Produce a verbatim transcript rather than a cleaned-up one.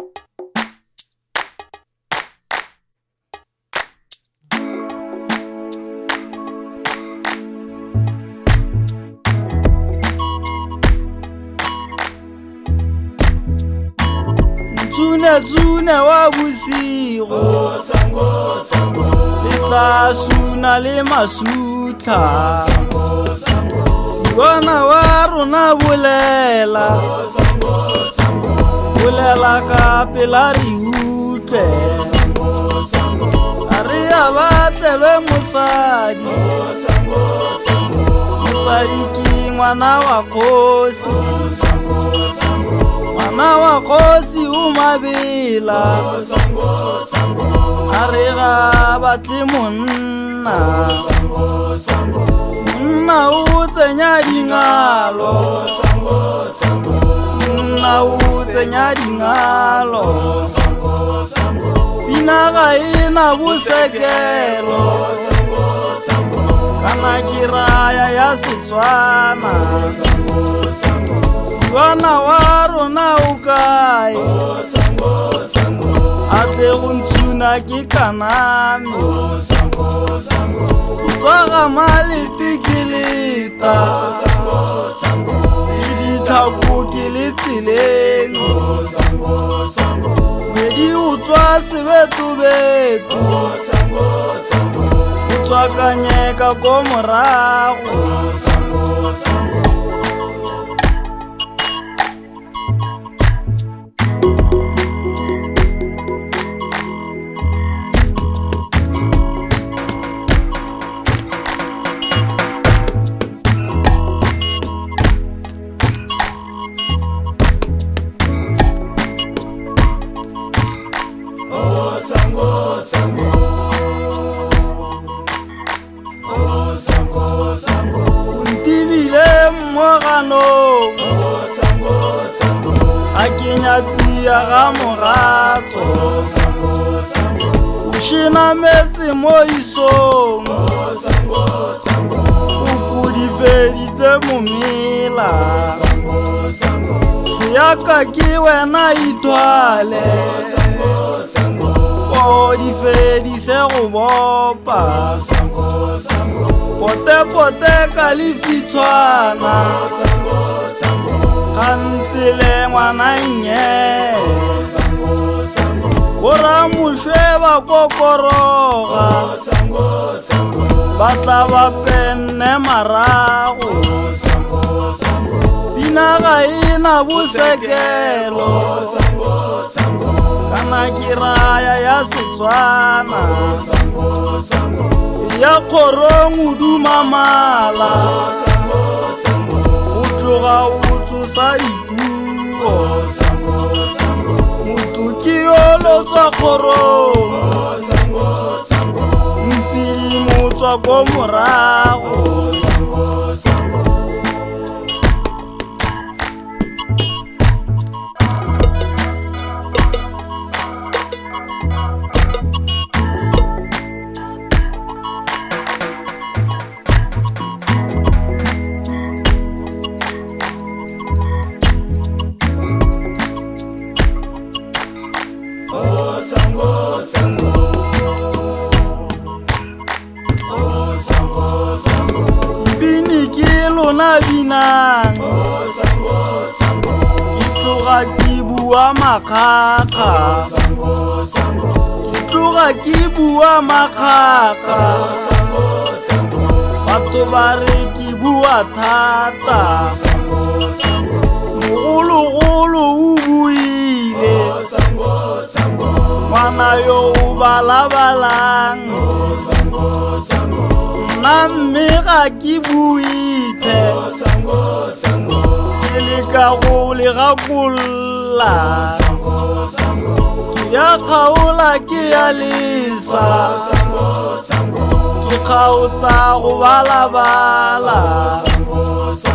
Tsune tsune wa bosigo le tla suna le masutla Sibana wa rona bolela bolela ka pela re utlwe a re a batlelwe mosadi mosadi ke ngwana wa kgosi Mwana wa kgosi o mabela a re ga batle monna Monna o tsenya dingalo Monna o tsenya dingalo Binaga ina bosekelo Kana kiraya ya Setswana Sibana wa rona o kae a tle go ntshuna ke kaname Tswaga malete ke leta ke dithako ke le tseleng Medi o tswa sebetobeto o tswakanyeka ko morago A kenya tsia ga moratso o shina metsi mo isong o kudi feditse momela Siyaka ke wena ithwale o di fedise go bopa Pote pote ka lefitshwana Kantile ngwana nye Ora mushwe ba kokoroga Batla ba penne marago Binaga ina bosekelo Kana kiraya ya Setswana Ya korong uduma mala Utloga utsusa dipuo Mutuki olo tswa korong Ntsi motswa ko morago Na binang Kitloga ki bua makaka Kitloga ki bua makaka Batho ba re ki bua thata Mogolo-golo o buile Ngwana yo o balabalang Nna mme ga ke buite Ke leka go le gakolla Ke ya kgaola ke ya lesa Ke kgaotsa go balabala